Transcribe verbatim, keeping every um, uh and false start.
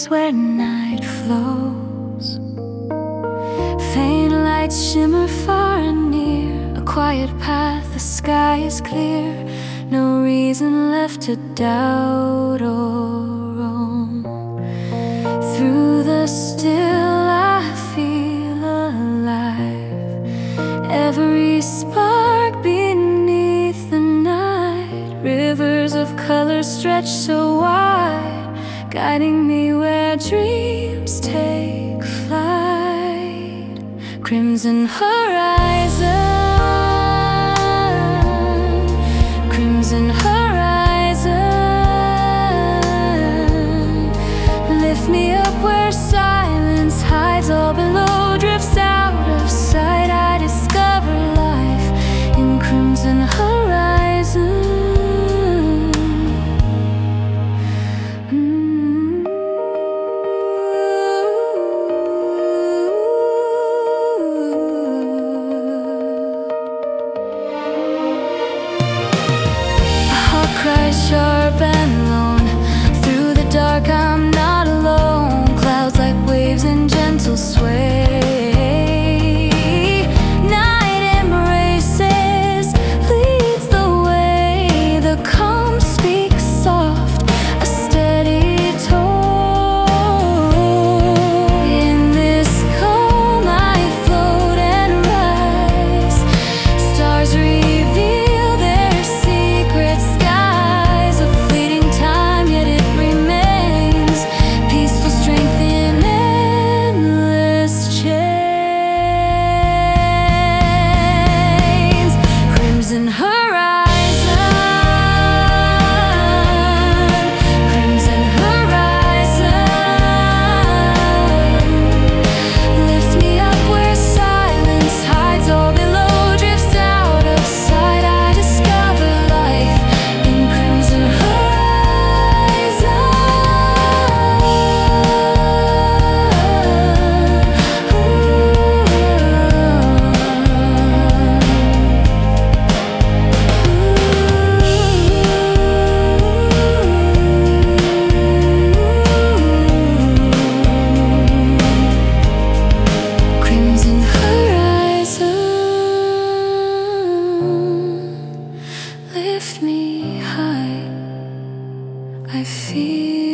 place where night flows. Faint lights shimmer far and near, a quiet path, the sky is clear. No reason left to doubt or roam. Through the still I feel alive, every spark beneath the night. Rivers of color stretch so wide, guiding me where dreams take flight. Crimson horizon, crimson horizon, lift me up where silence hides. All below drifts out of sight. I discover life in crimson horizon. Cries sharp and lone, through the dark I'm not alone. Clouds like waves in gentle sway. Night embraces, leads the way. The calm speaks soft, a steady tone. In this calm I float and rise. Stars reveal their secrets. Crimson horizon, crimson horizon, lift me up where silence hides. All below drifts out of sight. I discover life in crimson lift me high. I feel